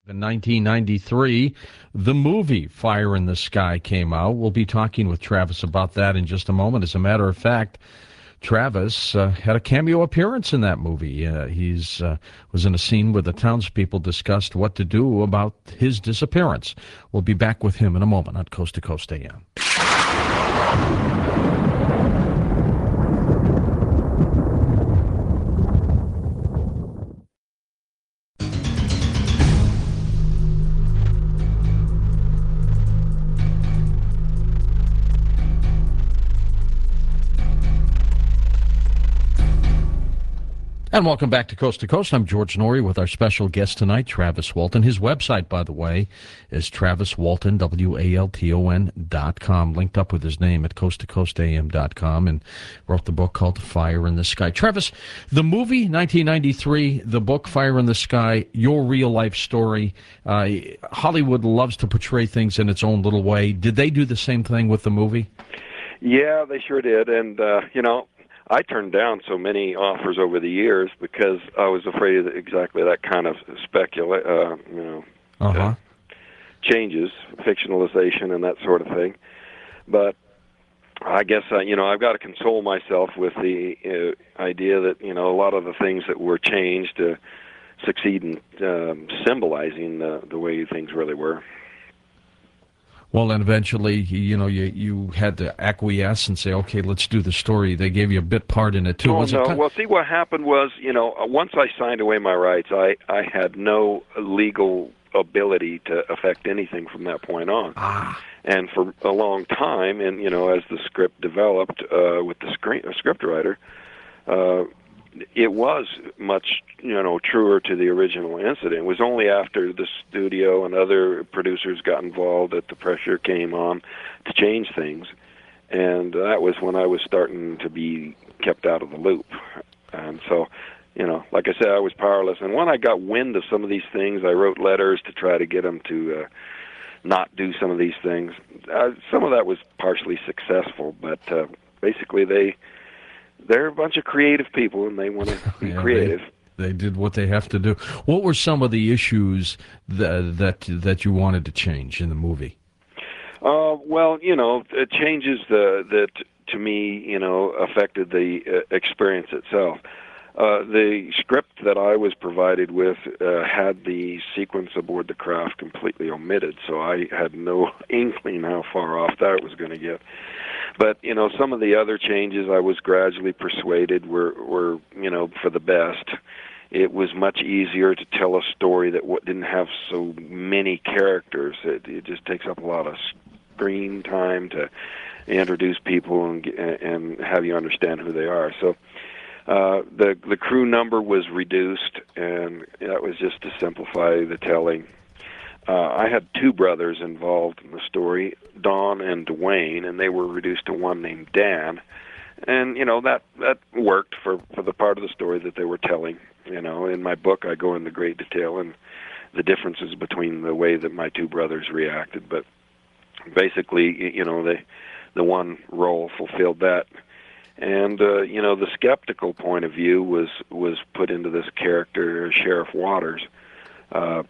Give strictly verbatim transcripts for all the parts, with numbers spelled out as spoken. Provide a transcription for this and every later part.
In nineteen ninety-three, the movie Fire in the Sky came out. We'll be talking with Travis about that in just a moment. As a matter of fact, Travis uh, had a cameo appearance in that movie. Uh, he's uh, was in a scene where the townspeople discussed what to do about his disappearance. We'll be back with him in a moment on Coast to Coast A M. And welcome back to Coast to Coast. I'm George Norrie with our special guest tonight, Travis Walton. His website, by the way, is Travis Walton, W A L T O N dot com, linked up with his name at coast to coast A M dot com, and wrote the book called Fire in the Sky. Travis, the movie, nineteen ninety-three, the book, Fire in the Sky, your real-life story. Uh, Hollywood loves to portray things in its own little way. Did they do the same thing with the movie? Yeah, they sure did, and, uh, you know, I turned down so many offers over the years because I was afraid of exactly that kind of specula, uh, you know, uh-huh. uh, changes, fictionalization, and that sort of thing. But I guess uh, you know I've got to console myself with the uh, idea that you know a lot of the things that were changed to succeed in um, symbolizing the, the way things really were. Well, and eventually, you know, you you had to acquiesce and say, okay, let's do the story. They gave you a bit part in it, too. Oh, was no. It kind- Well, see, what happened was, you know, once I signed away my rights, I, I had no legal ability to affect anything from that point on. Ah. And for a long time, and, you know, as the script developed uh, with the screen, uh, script writer, uh, it was much, you know, truer to the original incident. It was only after the studio and other producers got involved that the pressure came on to change things, and that was when I was starting to be kept out of the loop. And so, you know, like I said, I was powerless. And when I got wind of some of these things, I wrote letters to try to get them to uh, not do some of these things. Uh, some of that was partially successful, but uh, basically they... They're a bunch of creative people, and they want to be yeah, creative. They, they did what they have to do. What were some of the issues that that, that you wanted to change in the movie? Uh, well, you know, it changes the, that, to me, you know, affected the uh, experience itself. Uh, the script that I was provided with uh, had the sequence aboard the craft completely omitted, so I had no inkling how far off that was going to get. But, you know, some of the other changes I was gradually persuaded were, were, you know, for the best. It was much easier to tell a story that w- didn't have so many characters. It, it just takes up a lot of screen time to introduce people and, and have you understand who they are. So uh, the, the crew number was reduced, and that was just to simplify the telling. Uh, I had two brothers involved in the story, Don and Dwayne, and they were reduced to one named Dan. And, you know, that, that worked for, for the part of the story that they were telling. You know, in my book, I go into great detail and the differences between the way that my two brothers reacted. But basically, you know, they, the one role fulfilled that. And, uh, you know, the skeptical point of view was, was put into this character, Sheriff Waters, uh,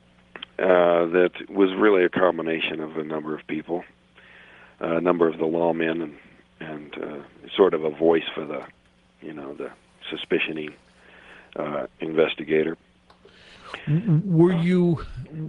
Uh, that was really a combination of a number of people, uh, a number of the lawmen, and, and uh, sort of a voice for the, you know, the suspicioning uh, investigator. Were you?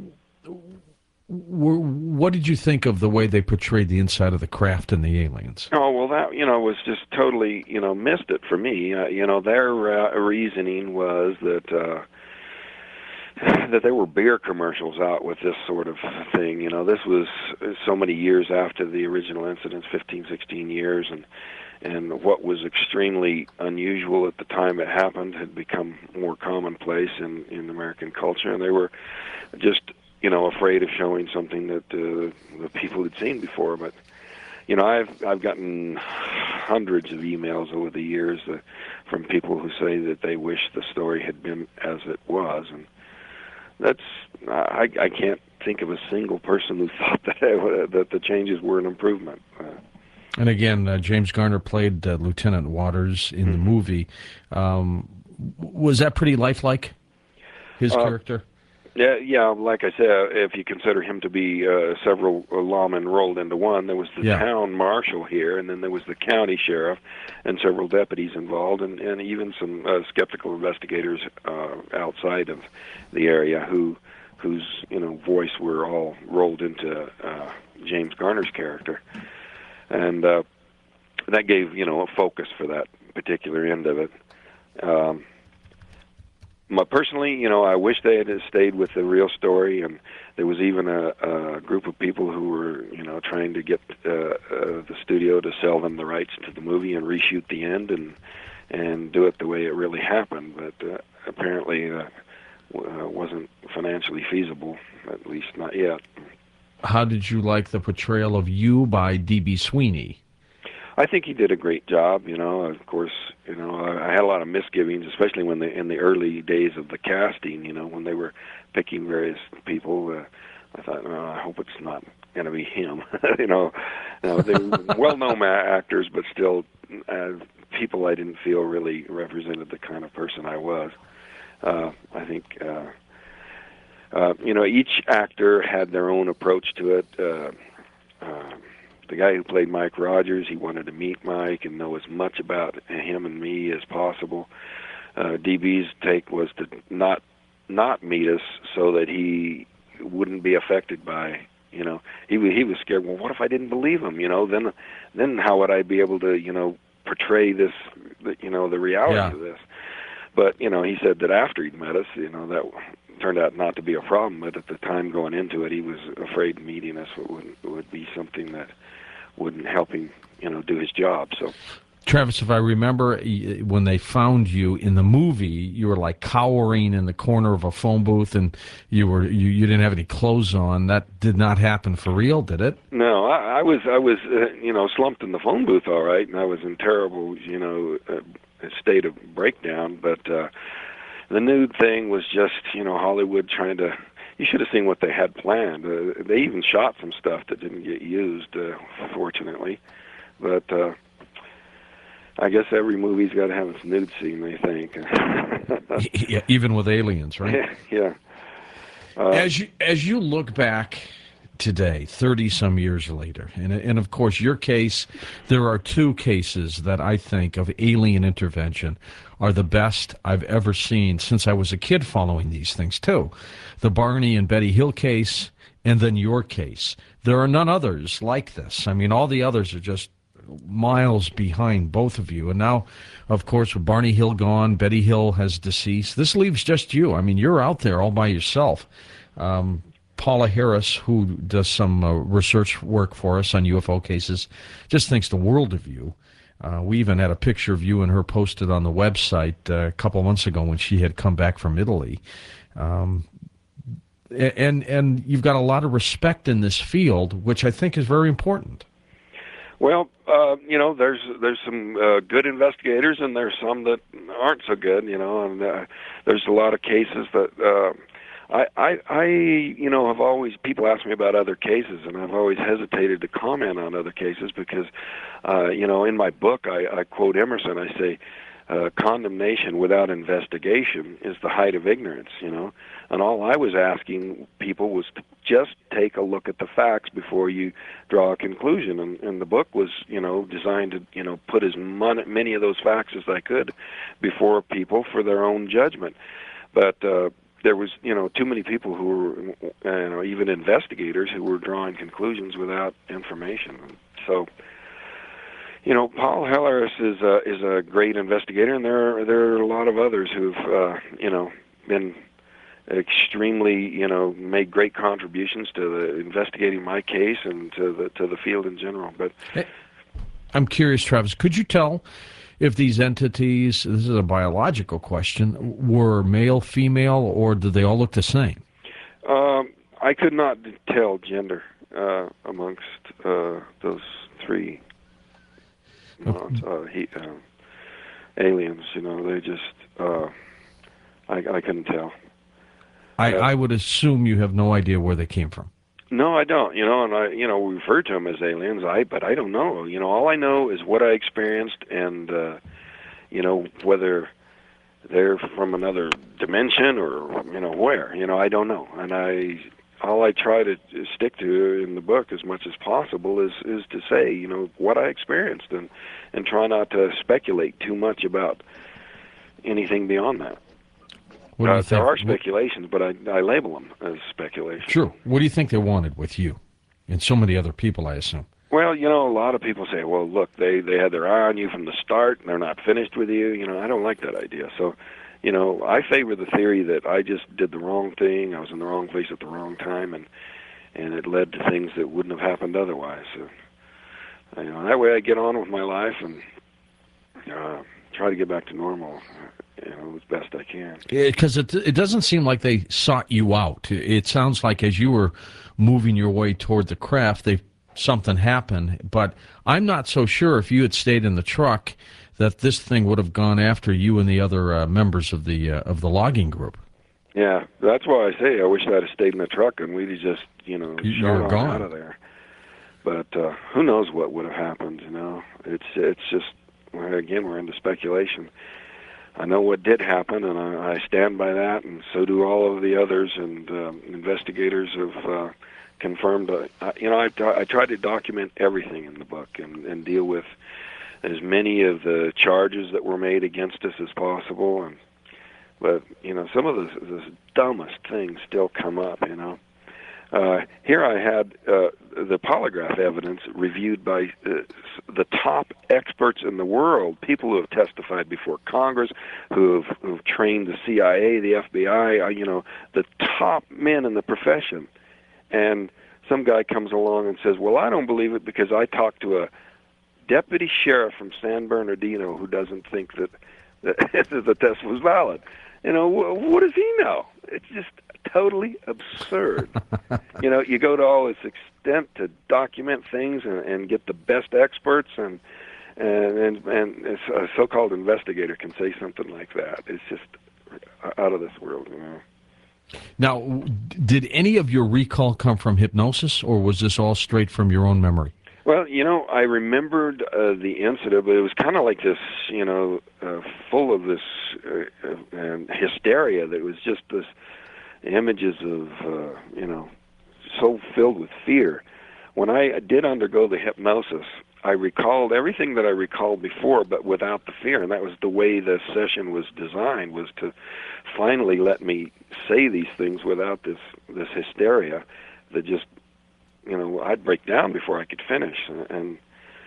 Were, what did you think of the way they portrayed the inside of the craft and the aliens? Oh, well, that, you know, was just totally, you know, missed it for me. Uh, you know, their uh, reasoning was that. Uh, that there were beer commercials out with this sort of thing. You know, this was so many years after the original incidents, fifteen, sixteen years, and and what was extremely unusual at the time it happened had become more commonplace in, in American culture, and they were just, you know, afraid of showing something that uh, the people had seen before. But, you know, I've I've gotten hundreds of emails over the years uh, from people who say that they wish the story had been as it was, and that's I, I can't think of a single person who thought that that the changes were an improvement. Uh, and again, uh, James Garner played uh, Lieutenant Waters in mm-hmm. the movie. Um, was that pretty lifelike, his uh, character? Yeah, yeah. Like I said, if you consider him to be uh, several lawmen rolled into one, there was the Yeah. town marshal here, and then there was the county sheriff, and several deputies involved, and, and even some uh, skeptical investigators uh, outside of the area who, whose you know voice were all rolled into uh, James Garner's character, and uh, that gave you know a focus for that particular end of it. Um, My, personally, you know, I wish they had stayed with the real story, and there was even a, a group of people who were, you know, trying to get uh, uh, the studio to sell them the rights to the movie and reshoot the end and and do it the way it really happened. But uh, apparently, uh, w- uh, wasn't financially feasible, at least not yet. How did you like the portrayal of you by D B. Sweeney? I think he did a great job. You know, of course, you know, I, I had a lot of misgivings, especially when they in the early days of the casting. You know, when they were picking various people, uh, I thought, oh, I hope it's not going to be him. you know, you know, they were well-known actors, but still, uh, people I didn't feel really represented the kind of person I was. Uh, I think, uh, uh, you know, each actor had their own approach to it. Uh, uh, The guy who played Mike Rogers, he wanted to meet Mike and know as much about him and me as possible. Uh, D B's take was to not not meet us so that he wouldn't be affected by, you know, he he was scared. Well, what if I didn't believe him? You know, then then how would I be able to, you know, portray this, you know, the reality Yeah. of this? But you know, he said that after he'd met us, you know, that turned out not to be a problem. But at the time going into it, he was afraid meeting us would would be something that wouldn't help him, you know, do his job. So, Travis, if I remember, y- when they found you in the movie, you were like cowering in the corner of a phone booth, and you were you, you didn't have any clothes on. That did not happen for real, did it? no, I, I was I was uh, you know slumped in the phone booth, all right, and I was in terrible, you know, uh, state of breakdown. But uh, the nude thing was just, you know, Hollywood trying to. You should have seen what they had planned. Uh, they even shot some stuff that didn't get used, uh, fortunately. But uh, I guess every movie's got to have its nude scene, they think. Yeah, even with Aliens, right? yeah. Uh, As you as you look back today, thirty some years later, and and of course your case, there are two cases that I think of alien intervention are the best I've ever seen since I was a kid following these things too. The Barney and Betty Hill case, and then your case. There are none others like this. I mean, all the others are just miles behind both of you. And now, of course, with Barney Hill gone, Betty Hill has deceased. This leaves just you. I mean, you're out there all by yourself. Um, Paula Harris, who does some uh, research work for us on U F O cases, just thinks the world of you. Uh, we even had a picture of you and her posted on the website uh, a couple months ago when she had come back from Italy. Um, and and you've got a lot of respect in this field, which I think is very important. Well, uh, you know, there's there's some uh, good investigators, and there's some that aren't so good. You know, and uh, there's a lot of cases that uh, I, I, I, you know, have always people ask me about other cases, and I've always hesitated to comment on other cases because, uh, you know, in my book I, I quote Emerson. I say, uh, condemnation without investigation is the height of ignorance. You know, and all I was asking people was to just take a look at the facts before you draw a conclusion. And, and the book was, you know, designed to, you know, put as mon- many of those facts as I could before people for their own judgment. But uh, there was, you know, too many people who were, you know, even investigators who were drawing conclusions without information. So, you know, Paul Harris is a, is a great investigator, and there are, there are a lot of others who've, uh, you know, been extremely, you know, made great contributions to the investigating my case and to the to the field in general. But I'm curious, Travis, could you tell if these entities, this is a biological question, were male, female, or did they all look the same? Um, I could not tell gender uh, amongst uh, those three Okay. uh, he, uh, aliens. You know, they just, uh, I, I couldn't tell. I, Uh, I would assume you have no idea where they came from. No, I don't. You know, and I, you know, we refer to them as aliens. I, but I don't know. You know, all I know is what I experienced, and uh, you know, whether they're from another dimension, or you know where. You know, I don't know. And I, all I try to stick to in the book as much as possible is is to say, you know, what I experienced, and and try not to speculate too much about anything beyond that. What do you Uh, think? there are speculations, but I, I label them as speculation. Sure. What do you think they wanted with you and so many other people, I assume? Well, you know, a lot of people say, well, look, they, they had their eye on you from the start, and they're not finished with you. You know, I don't like that idea. So, you know, I favor the theory that I just did the wrong thing. I was in the wrong place at the wrong time, and and it led to things that wouldn't have happened otherwise. So, you know, that way I get on with my life and uh, try to get back to normal, you know, as best I can. Because it, it doesn't seem like they sought you out. It sounds like as you were moving your way toward the craft, they something happened. But I'm not so sure if you had stayed in the truck that this thing would have gone after you and the other uh, members of the uh, of the logging group. Yeah, that's why I say I wish I'd have stayed in the truck and we'd have just, you know, You- you shot were on gone. out of there. But uh, who knows what would have happened? You know, it's it's just well, again we're into speculation. I know what did happen, and I, I stand by that, and so do all of the others. And um, investigators have uh, confirmed. Uh, I- you know, I, I tried to document everything in the book and, and deal with as many of the charges that were made against us as possible. And but you know, some of the, the dumbest things still come up. You know. Uh, here I had uh, the polygraph evidence reviewed by uh, the top experts in the world, people who have testified before Congress, who have who've trained the C I A, the F B I, uh, you know, the top men in the profession. And some guy comes along and says, well, I don't believe it because I talked to a deputy sheriff from San Bernardino who doesn't think that, that the test was valid. You know, wh- what does he know? It's just totally absurd. You know, you go to all this extent to document things and, and get the best experts, and and and, and a so-called investigator can say something like that. It's just out of this world. You know. Now, w- did any of your recall come from hypnosis, or was this all straight from your own memory? Well, you know, I remembered uh, the incident, but it was kind of like this, you know, uh, full of this uh, uh, hysteria. That was just this images of, uh, you know, so filled with fear. When I did undergo the hypnosis, I recalled everything that I recalled before, but without the fear, and that was the way the session was designed, was to finally let me say these things without this, this hysteria that just, you know, I'd break down before I could finish. And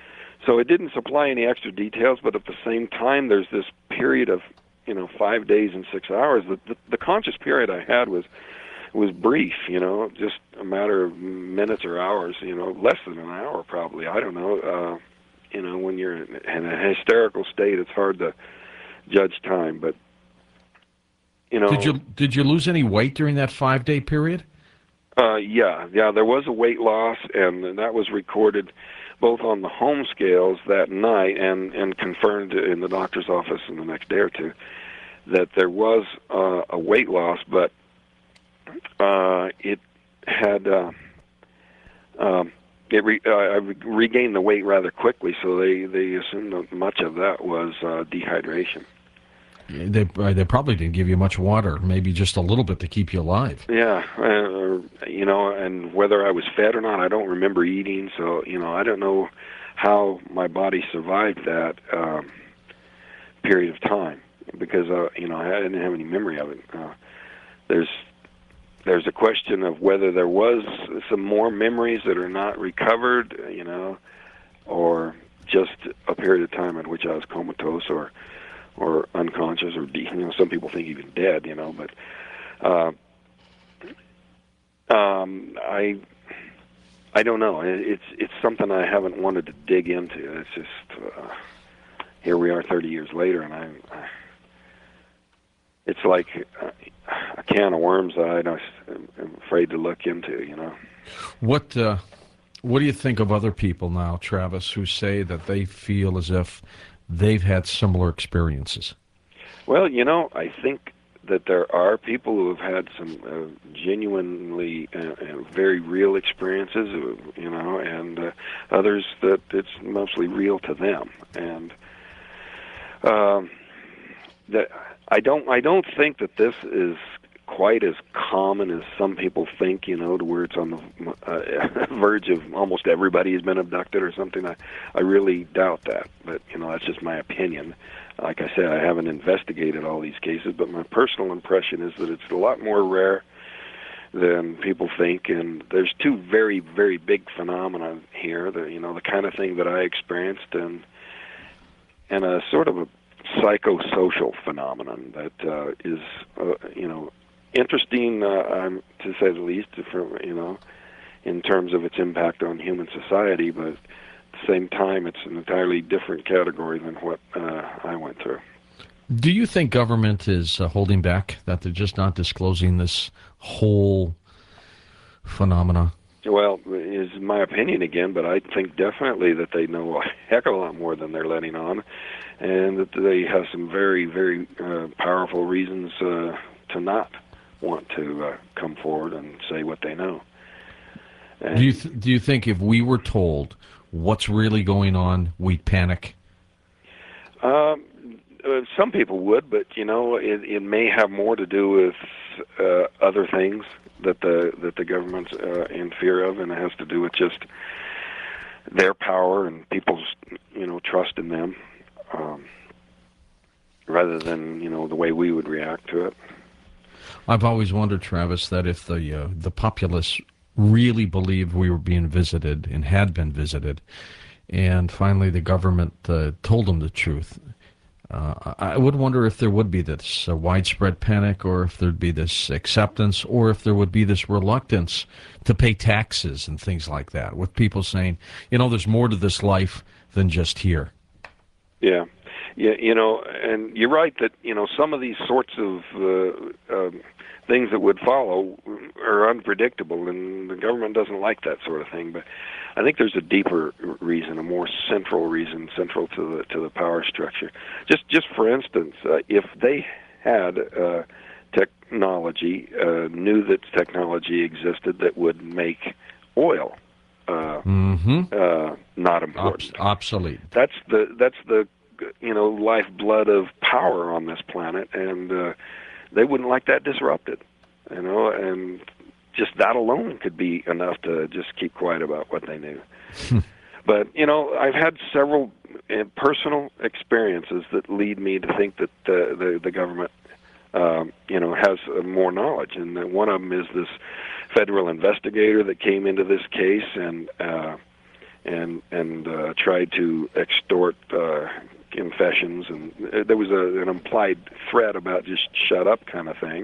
so it didn't supply any extra details, but at the same time, there's this period of, you know, five days and six hours. The, the, the conscious period I had was was brief, you know, just a matter of minutes or hours, you know, less than an hour probably. I don't know. Uh, you know, when you're in a hysterical state, it's hard to judge time. But you know, Did you did you lose any weight during that five day period? Uh, yeah, yeah, there was a weight loss, and that was recorded both on the home scales that night and, and confirmed in the doctor's office in the next day or two that there was uh, a weight loss, but uh, it had uh, um, it re- uh, I regained the weight rather quickly, so they, they assumed that much of that was uh, dehydration. They uh, they probably didn't give you much water, maybe just a little bit to keep you alive. Yeah, uh, you know, and whether I was fed or not, I don't remember eating. So, you know, I don't know how my body survived that um, period of time because, uh, you know, I didn't have any memory of it. Uh, there's there's a question of whether there was some more memories that are not recovered, you know, or just a period of time in which I was comatose or or unconscious, or you know, some people think even dead, you know. But uh, um, I, I don't know. It's it's something I haven't wanted to dig into. It's just uh, here we are, thirty years later, and I, I it's like a can of worms that I don't, I'm afraid to look into, you know. What uh, what do you think of other people now, Travis, who say that they feel as if they've had similar experiences? Well, you know, I think that there are people who have had some uh, genuinely uh, uh, very real experiences, uh, you know, and uh, others that it's mostly real to them. And um, that I don't I don't think that this is quite as common as some people think, you know, to where it's on the uh, verge of almost everybody has been abducted or something. I, I really doubt that, but, you know, that's just my opinion. Like I said, I haven't investigated all these cases, but my personal impression is that it's a lot more rare than people think, and there's two very, very big phenomena here, the, you know, the kind of thing that I experienced, and, and a sort of a psychosocial phenomenon that uh, is, uh, you know, interesting, uh, um, to say the least, for, you know, in terms of its impact on human society, but at the same time, it's an entirely different category than what uh, I went through. Do you think government is uh, holding back, that they're just not disclosing this whole phenomena? Well, is my opinion again, but I think definitely that they know a heck of a lot more than they're letting on, and that they have some very, very uh, powerful reasons uh, to not want to uh, come forward and say what they know. And do you th- do you think if we were told what's really going on, we'd panic? Um, uh, some people would, but you know, it, it may have more to do with uh, other things that the that the government's uh, in fear of, and it has to do with just their power and people's, you know, trust in them, um, rather than, you know, the way we would react to it. I've always wondered, Travis, that if the uh, the populace really believed we were being visited and had been visited, and finally the government uh, told them the truth, uh, I would wonder if there would be this uh, widespread panic, or if there'd be this acceptance, or if there would be this reluctance to pay taxes and things like that, with people saying, you know, there's more to this life than just here. Yeah. Yeah, you know, and you're right that, you know, some of these sorts of uh, um, things that would follow are unpredictable, and the government doesn't like that sort of thing. But I think there's a deeper reason, a more central reason, central to the to the power structure. Just, just for instance, uh, if they had uh, technology, uh, knew that technology existed that would make oil uh, mm-hmm. uh, not important, Obs- obsolete. That's the that's the you know, lifeblood of power on this planet, and uh, they wouldn't like that disrupted, you know, and just that alone could be enough to just keep quiet about what they knew. But, you know, I've had several uh, personal experiences that lead me to think that uh, the, the government, um, you know, has uh, more knowledge, and uh, one of them is this federal investigator that came into this case and uh, and and uh, tried to extort uh, confessions, and there was a, an implied threat about just shut up kind of thing,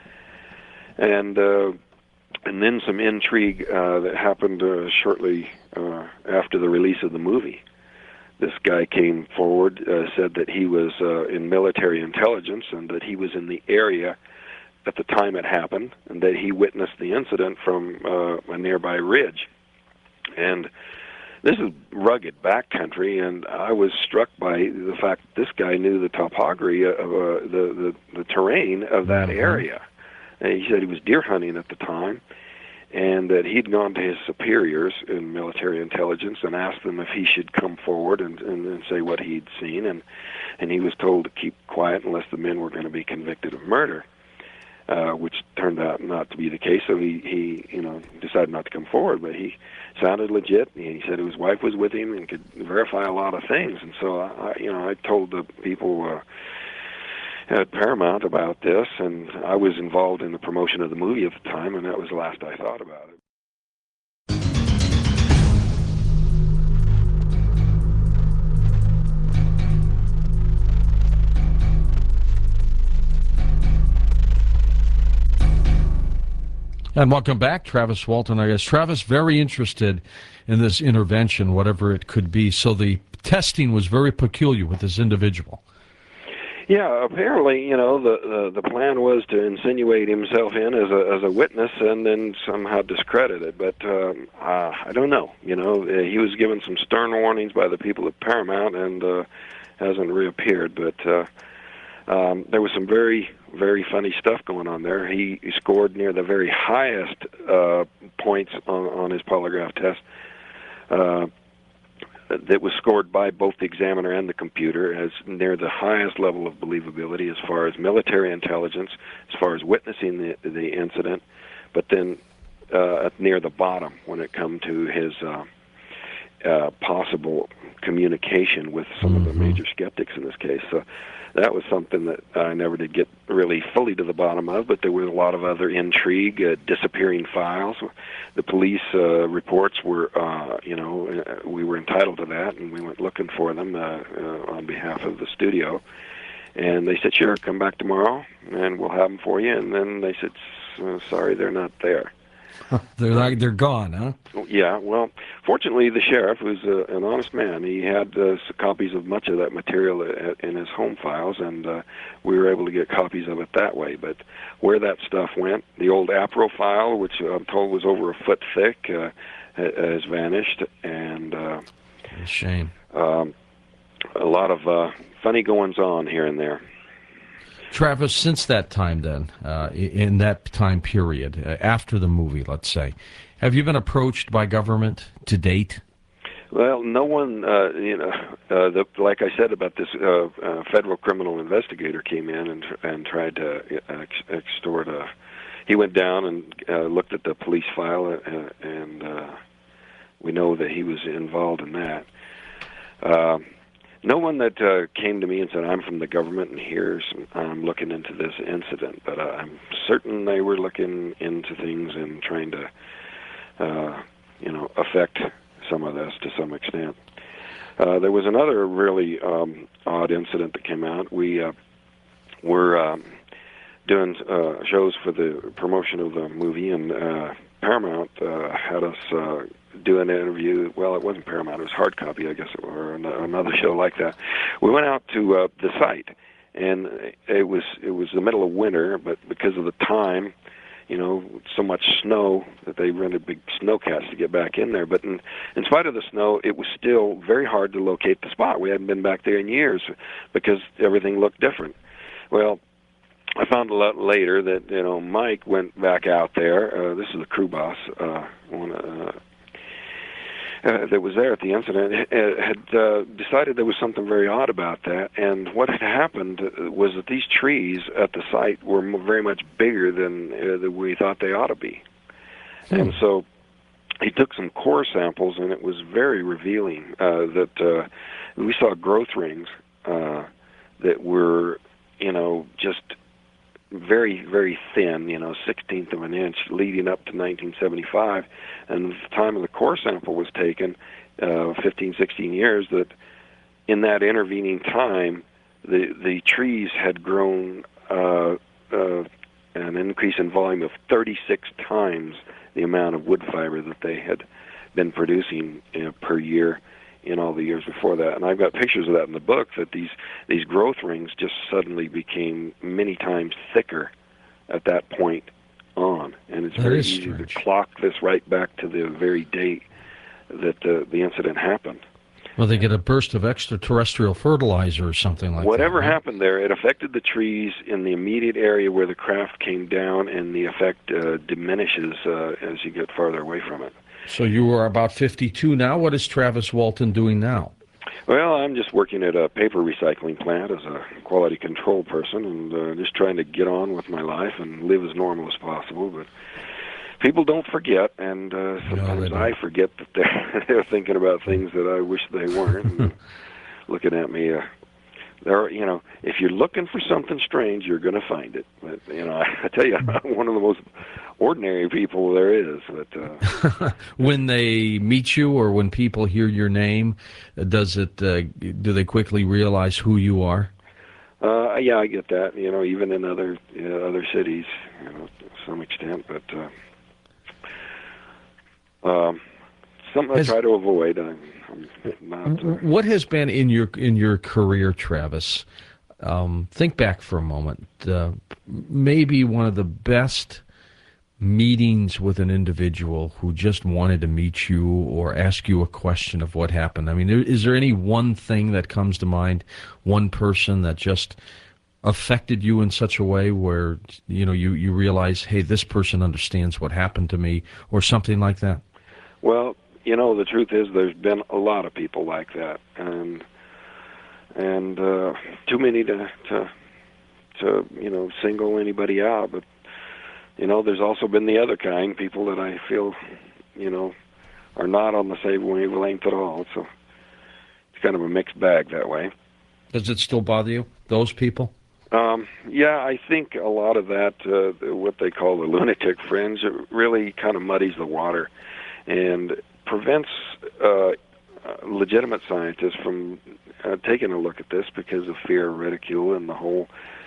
and uh, and then some intrigue uh, that happened uh, shortly uh, after the release of the movie. This guy came forward, uh, said that he was uh, in military intelligence and that he was in the area at the time it happened, and that he witnessed the incident from uh, a nearby ridge. And this is rugged backcountry, and I was struck by the fact that this guy knew the topography of uh, the, the the terrain of that mm-hmm. area. And he said he was deer hunting at the time, and that he'd gone to his superiors in military intelligence and asked them if he should come forward and, and, and say what he'd seen, and and he was told to keep quiet unless the men were going to be convicted of murder. Uh, which turned out not to be the case, so he, he, you know, decided not to come forward. But he sounded legit. He said his wife was with him and could verify a lot of things. And so, I, you know, I told the people uh, at Paramount about this, and I was involved in the promotion of the movie at the time, and that was the last I thought about it. And welcome back, Travis Walton. I guess Travis, very interested in this intervention, whatever it could be. So the testing was very peculiar with this individual. Yeah, apparently, you know, the, the the plan was to insinuate himself in as a as a witness and then somehow discredit it. But um, uh, I don't know. You know, uh, he was given some stern warnings by the people at Paramount and uh, hasn't reappeared. But uh, um, there was some very very funny stuff going on there. He, he scored near the very highest uh, points on, on his polygraph test. Uh, that was scored by both the examiner and the computer as near the highest level of believability as far as military intelligence, as far as witnessing the, the incident, but then uh, near the bottom when it come to his uh, uh, possible communication with some mm-hmm. of the major skeptics in this case. So that was something that I never did get really fully to the bottom of, but there was a lot of other intrigue, uh, disappearing files. The police uh, reports were, uh, you know, uh, we were entitled to that, and we went looking for them uh, uh, on behalf of the studio. And they said, sure, come back tomorrow, and we'll have them for you. And then they said, sorry, they're not there. They're like they're gone, huh? Yeah. Well, fortunately, the sheriff was uh, an honest man. He had uh, copies of much of that material in his home files, and uh, we were able to get copies of it that way. But where that stuff went, the old APRO file, which I'm told was over a foot thick, uh, has vanished, and uh, a shame. Um, a lot of uh, funny goings on here and there. Travis, since that time then, uh, in that time period, uh, after the movie, let's say, have you been approached by government to date? Well, no one, uh, you know, uh, the, like I said about this uh, uh, federal criminal investigator came in and and tried to ex extort a, he went down and uh, looked at the police file, uh, and uh, we know that he was involved in that. Uh, No one that uh, came to me and said, I'm from the government and here's, I'm looking into this incident, but uh, I'm certain they were looking into things and trying to, uh, you know, affect some of this to some extent. Uh, there was another really um, odd incident that came out. We uh, were um, doing uh, shows for the promotion of the movie, and uh, Paramount uh, had us uh, do an interview. Well, it wasn't Paramount, it was Hard Copy, I guess, or another show like that. We went out to uh, the site, and it was it was the middle of winter, but because of the time, you know, so much snow that they rented big snowcats to get back in there. But in, in spite of the snow, it was still very hard to locate the spot. We hadn't been back there in years because everything looked different. Well, I found a lot later that, you know, Mike went back out there. Uh, this is the crew boss, uh, one, uh, uh, that was there at the incident, had uh, decided there was something very odd about that. And what had happened was that these trees at the site were very much bigger than, uh, than we thought they ought to be. Hmm. And so he took some core samples, and it was very revealing uh, that uh, we saw growth rings uh, that were, you know, just very, very thin, you know, sixteenth of an inch leading up to nineteen seventy-five. And the time of the core sample was taken, uh, fifteen, sixteen years, that in that intervening time, the, the trees had grown uh, uh, an increase in volume of thirty-six times the amount of wood fiber that they had been producing, you know, per year in all the years before that. And I've got pictures of that in the book, that these these growth rings just suddenly became many times thicker at that point on. And it's that very easy strange. to clock this right back to the very date that uh, the incident happened. Well, they get a burst of extraterrestrial fertilizer or something like Whatever that. Whatever happened there, it affected the trees in the immediate area where the craft came down, and the effect uh, diminishes uh, as you get farther away from it. So you are about fifty-two now. What is Travis Walton doing now? Well, I'm just working at a paper recycling plant as a quality control person, and uh, just trying to get on with my life and live as normal as possible. But people don't forget, and uh, sometimes no, I forget that they're, they're thinking about things that I wish they weren't. And looking at me, uh, there, you know, if you're looking for something strange, you're going to find it. But you know, I, I tell you, I'm one of the most ordinary people there is. But uh, when they meet you, or when people hear your name, does it? Uh, do they quickly realize who you are? Uh, yeah, I get that. You know, even in other you know, other cities, you know, to some extent. But uh, um, something I try to avoid. I'm, I'm not. Uh, what has been in your in your career, Travis? Um, think back for a moment. Uh, maybe one of the best meetings with an individual who just wanted to meet you or ask you a question of what happened. I mean, is there any one thing that comes to mind, one person that just affected you in such a way where, you know, you, you realize, hey, this person understands what happened to me, or something like that? Well, you know, the truth is, there's been a lot of people like that, and and uh, too many to to to you know single anybody out. But you know, there's also been the other kind, people that I feel, you know, are not on the same wavelength at all. So it's kind of a mixed bag that way. Does it still bother you, those people? Um, yeah, I think a lot of that, uh, what they call the lunatic fringe, it really kind of muddies the water and prevents uh, legitimate scientists from uh, taking a look at this because of fear of ridicule and the whole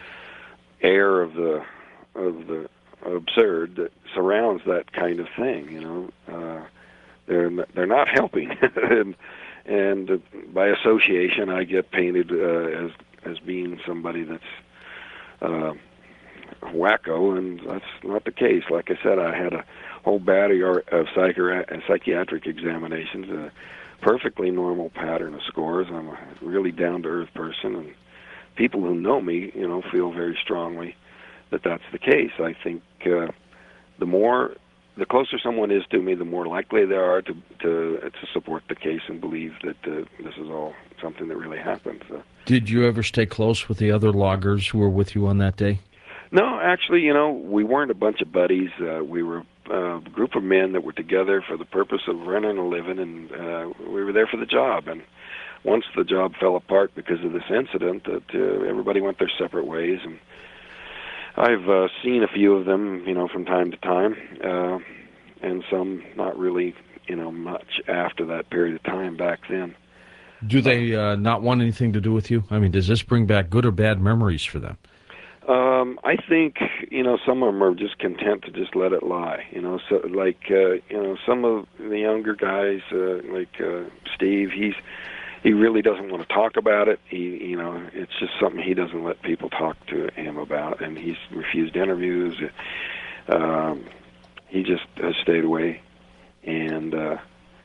air of the of the absurd that surrounds that kind of thing. You know, uh, they're they're not helping, and and uh, by association, I get painted uh, as as being somebody that's uh, wacko, and that's not the case. Like I said, I had a whole battery of psychi- psychiatric examinations, a perfectly normal pattern of scores. I'm a really down-to-earth person, and people who know me, you know, feel very strongly that that's the case. I think uh, the more, the closer someone is to me, the more likely they are to to, to support the case and believe that uh, this is all something that really happened. So. Did you ever stay close with the other loggers who were with you on that day? No, actually, you know, we weren't a bunch of buddies. Uh, we were a group of men that were together for the purpose of earning a living, and uh, we were there for the job. And once the job fell apart because of this incident, that uh, everybody went their separate ways. And I've uh, seen a few of them, you know, from time to time, uh, and some not really, you know, much after that period of time back then. Do they uh, not want anything to do with you? I mean, does this bring back good or bad memories for them? Um, I think, you know, some of them are just content to just let it lie. You know, so like, uh, you know, some of the younger guys, uh, like uh, Steve, he's he really doesn't want to talk about it. He, you know, it's just something he doesn't let people talk to him about, and he's refused interviews. Um, he just has stayed away, and uh,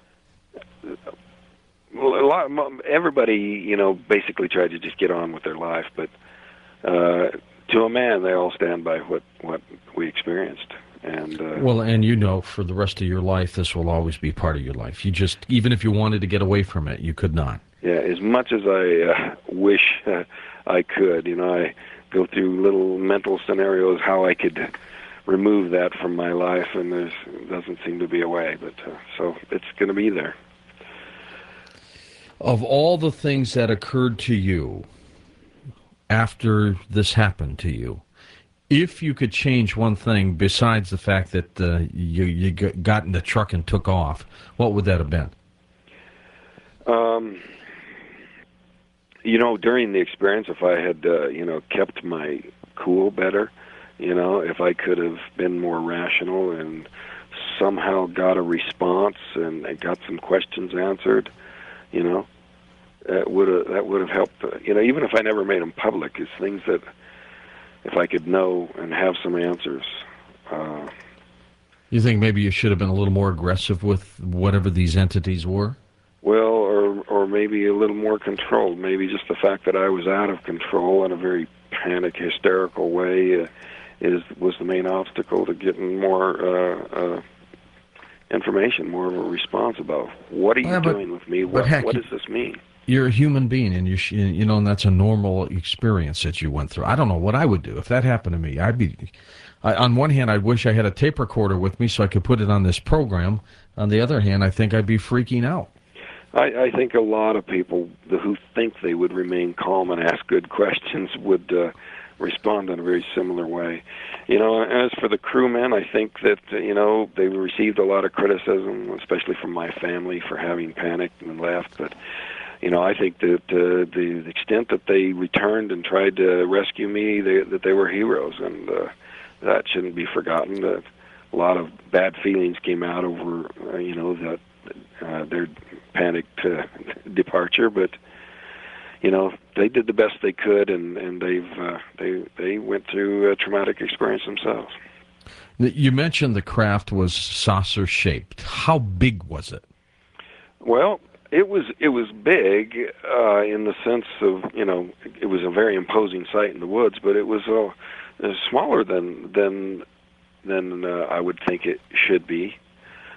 well, a lot, everybody, you know, basically tried to just get on with their life, but. Uh, To a man, they all stand by what, what we experienced. And uh, well, and you know, for the rest of your life, this will always be part of your life. You just, even if you wanted to get away from it, you could not. Yeah, as much as I uh, wish uh, I could, you know, I go through little mental scenarios how I could remove that from my life, and there doesn't seem to be a way. But uh, so it's going to be there. Of all the things that occurred to you after this happened to you, if you could change one thing besides the fact that uh, you, you got in the truck and took off, what would that have been? Um, you know, during the experience, if I had, uh, you know, kept my cool better, you know, if I could have been more rational and somehow got a response and got some questions answered, you know, That would have that would have helped. Uh, you know, even if I never made them public, it's things that if I could know and have some answers. Uh, you think maybe you should have been a little more aggressive with whatever these entities were? Well, or or maybe a little more controlled. Maybe just the fact that I was out of control in a very panic, hysterical way uh, is was the main obstacle to getting more uh, uh, information, more of a response about what are you yeah, but, doing with me? What, heck, what does this mean? You're a human being, and you sh- you know, and that's a normal experience that you went through. I don't know what I would do if that happened to me. I'd be, I, on one hand, I wish I had a tape recorder with me so I could put it on this program. On the other hand, I think I'd be freaking out. I, I think a lot of people who think they would remain calm and ask good questions would uh, respond in a very similar way. You know, as for the crewmen, I think that, uh, you know, they received a lot of criticism, especially from my family, for having panicked and left, but you know, I think that uh, the, the extent that they returned and tried to rescue me, they, that they were heroes, and uh, that shouldn't be forgotten. That a lot of bad feelings came out over, uh, you know, that uh, their panicked uh, departure, but you know, they did the best they could, and and they've uh, they they went through a traumatic experience themselves. You mentioned the craft was saucer shaped. How big was it? Well, It was it was big uh, in the sense of, you know, it was a very imposing sight in the woods, but it was uh, uh, smaller than than than uh, I would think it should be.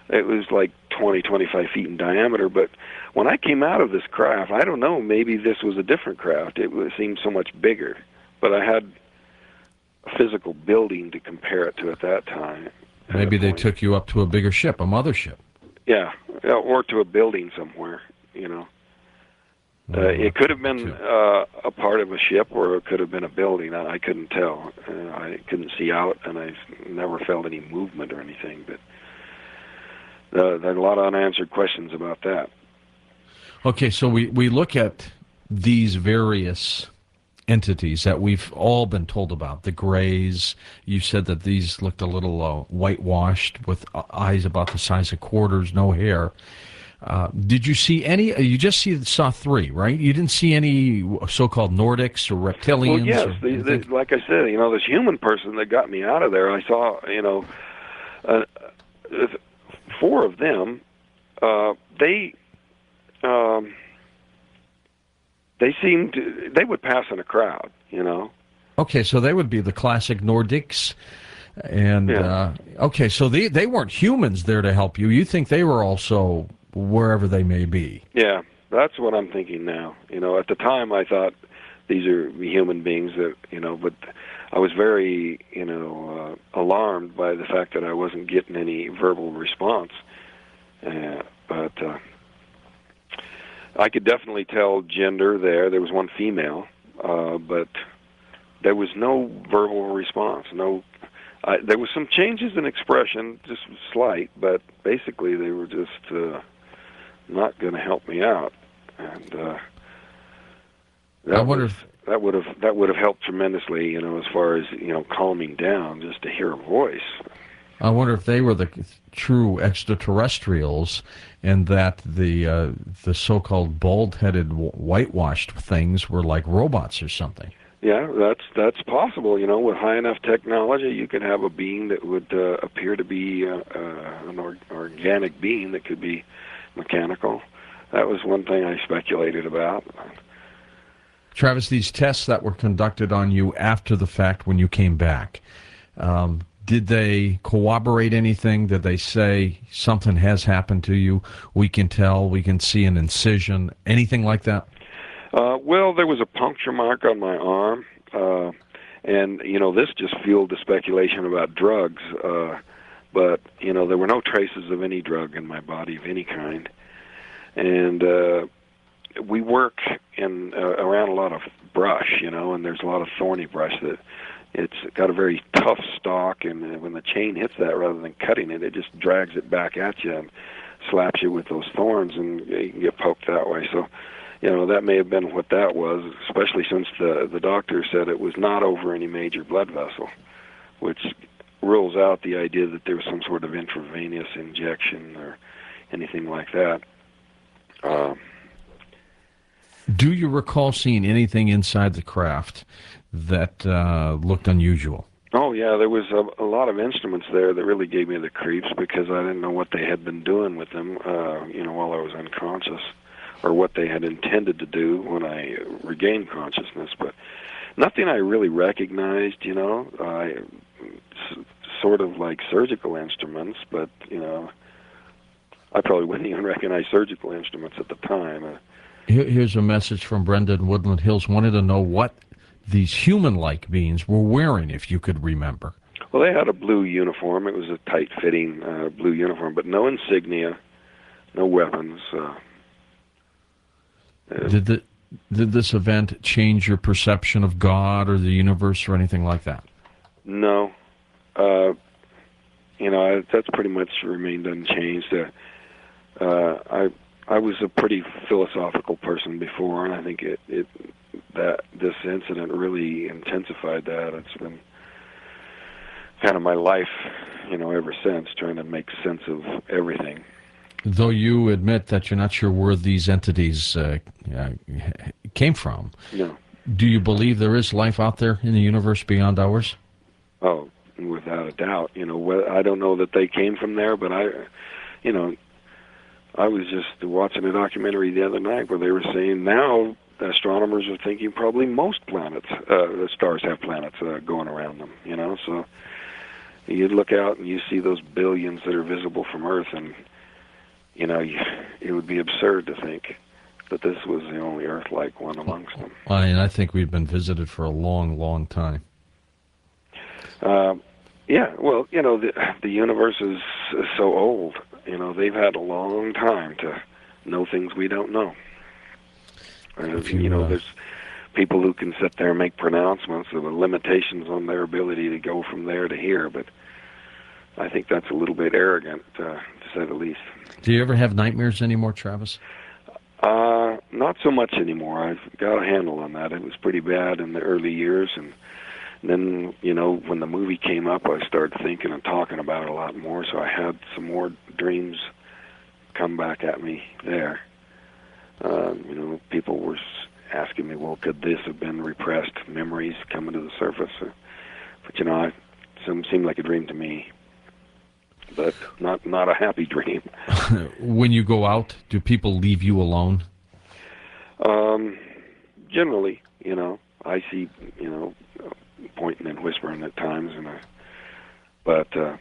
It was like twenty, twenty-five feet in diameter. But when I came out of this craft, I don't know, maybe this was a different craft. It was, seemed so much bigger. But I had a physical building to compare it to at that time. Maybe they point. took you up to a bigger ship, a mothership. Yeah, or to a building somewhere, you know. Uh, it could have been uh, a part of a ship, or it could have been a building. I, I couldn't tell. Uh, I couldn't see out, and I never felt any movement or anything. But uh, there are a lot of unanswered questions about that. Okay, so we, we look at these various entities that we've all been told about. The Greys, you said that these looked a little uh, whitewashed with eyes about the size of quarters, no hair. Uh, did you see any? You just see, saw three, right? You didn't see any so-called Nordics or reptilians? Well, yes. Or They, they, like I said, you know, this human person that got me out of there, I saw, you know, uh, four of them. Uh, they, um, they seemed to, they would pass in a crowd, you know. Okay, so they would be the classic Nordics. And, yeah. uh, okay, so they, they weren't humans there to help you. You think they were also wherever they may be. Yeah, that's what I'm thinking now. You know, at the time I thought these are human beings that, you know, but I was very, you know, uh, alarmed by the fact that I wasn't getting any verbal response. Uh, but uh, I could definitely tell gender there. There was one female, uh, but there was no verbal response. No, I, there was some changes in expression, just slight, but basically they were just uh, not going to help me out. And uh, that I wonder was, if that would have that would have helped tremendously, you know, as far as, you know, calming down, just to hear a voice. I wonder if they were the true extraterrestrials, and that the uh, the so-called bald-headed, whitewashed things were like robots or something. Yeah, that's that's possible. You know, with high enough technology, you could have a being that would uh, appear to be uh, uh, an or- organic being that could be mechanical. That was one thing I speculated about. Travis, these tests that were conducted on you after the fact when you came back, um, did they corroborate anything? Did they say something has happened to you? We can tell, we can see an incision, anything like that? Uh, well, there was a puncture mark on my arm, uh, and, you know, this just fueled the speculation about drugs, uh, but, you know, there were no traces of any drug in my body of any kind. And uh, we work in uh, around a lot of brush, you know, and there's a lot of thorny brush that it's got a very tough stalk, and when the chain hits that, rather than cutting it, it just drags it back at you and slaps you with those thorns, and you can get poked that way. So, you know, that may have been what that was, especially since the the doctor said it was not over any major blood vessel, which rules out the idea that there was some sort of intravenous injection or anything like that. Um, Do you recall seeing anything inside the craft that uh, looked unusual? Oh, yeah, there was a, a lot of instruments there that really gave me the creeps, because I didn't know what they had been doing with them, uh, you know, while I was unconscious, or what they had intended to do when I regained consciousness. But nothing I really recognized, you know, I, s- sort of like surgical instruments, but, you know, I probably wouldn't even recognize surgical instruments at the time. Uh, Here, here's a message from Brendan Woodland Hills. Wanted to know what these human-like beings were wearing, if you could remember. Well, they had a blue uniform. It was a tight-fitting uh, blue uniform, but no insignia, no weapons. Uh, Did the did this event change your perception of God or the universe or anything like that? No. Uh, you know, I, that's pretty much remained unchanged. Uh, uh, I I was a pretty philosophical person before, and I think it, it that this incident really intensified that. It's been kind of my life, you know, ever since, trying to make sense of everything. Though you admit that you're not sure where these entities uh, uh, came from, No. do you believe there is life out there in the universe beyond ours? Oh, without a doubt. You know, wh- I don't know that they came from there, but I, you know, I was just watching a documentary the other night where they were saying now astronomers are thinking probably most planets, uh, the stars have planets uh, going around them, you know, so you look out and you see those billions that are visible from Earth, and you know, you, it would be absurd to think that this was the only Earth-like one amongst them. I mean, I think we've been visited for a long, long time. Uh, yeah, well, you know, the, the universe is, is so old. You know, they've had a long time to know things we don't know. Uh, If you, you know, uh, there's people who can sit there and make pronouncements of the limitations on their ability to go from there to here, but I think that's a little bit arrogant, uh, to say the least. Do you ever have nightmares anymore, Travis? Uh, not so much anymore. I've got a handle on that. It was pretty bad in the early years, and then, you know, when the movie came up, I started thinking and talking about it a lot more, so I had some more dreams come back at me there. Uh, you know, people were asking me, well, could this have been repressed memories coming to the surface? But, you know, it seemed like a dream to me. But not not a happy dream. When you go out, do people leave you alone? Um, generally, you know, I see, you know, pointing and whispering at times, and I, but uh,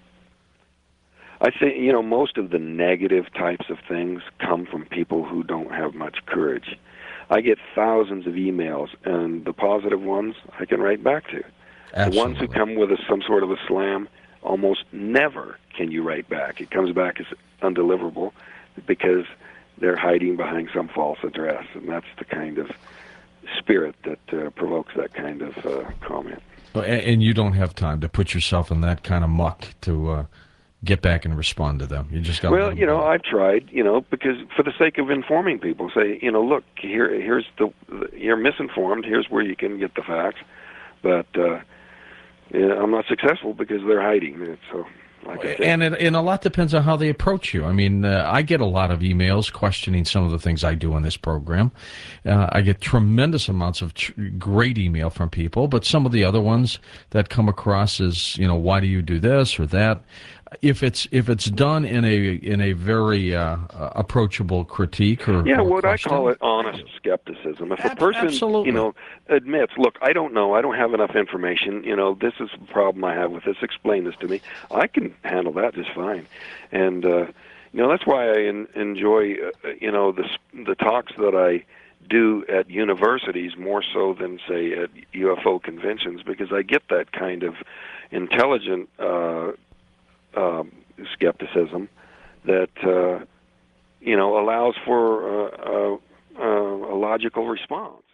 I think, you know, most of the negative types of things come from people who don't have much courage. I get thousands of emails, and the positive ones I can write back to. Absolutely. The ones who come with a, some sort of a slam, almost never can you write back. It comes back as undeliverable because they're hiding behind some false address, and that's the kind of spirit that uh, provokes that kind of uh, comment. Well, a- And you don't have time to put yourself in that kind of muck to uh, get back and respond to them. You just got. Well, you know, I've tried, you know, because for the sake of informing people, say, you know, look, here, here's the, you're misinformed. Here's where you can get the facts, but uh, yeah, I'm not successful because they're hiding it. So, like I said, And it, and a lot depends on how they approach you. I mean, uh, I get a lot of emails questioning some of the things I do on this program. Uh, I get tremendous amounts of tr- great email from people, but some of the other ones that come across as, you know, why do you do this or that? If it's if it's done in a in a very uh, uh, approachable critique or yeah, or what question, I call it honest skepticism. If a Ab- person, absolutely. you know, admits, look, I don't know, I don't have enough information, you know, this is the problem I have with this, explain this to me, I can handle that just fine. And, uh, you know, that's why I en- enjoy, uh, you know, the, the talks that I do at universities more so than, say, at U F O conventions, because I get that kind of intelligent uh, um, skepticism that, uh, you know, allows for uh, uh, uh, a logical response.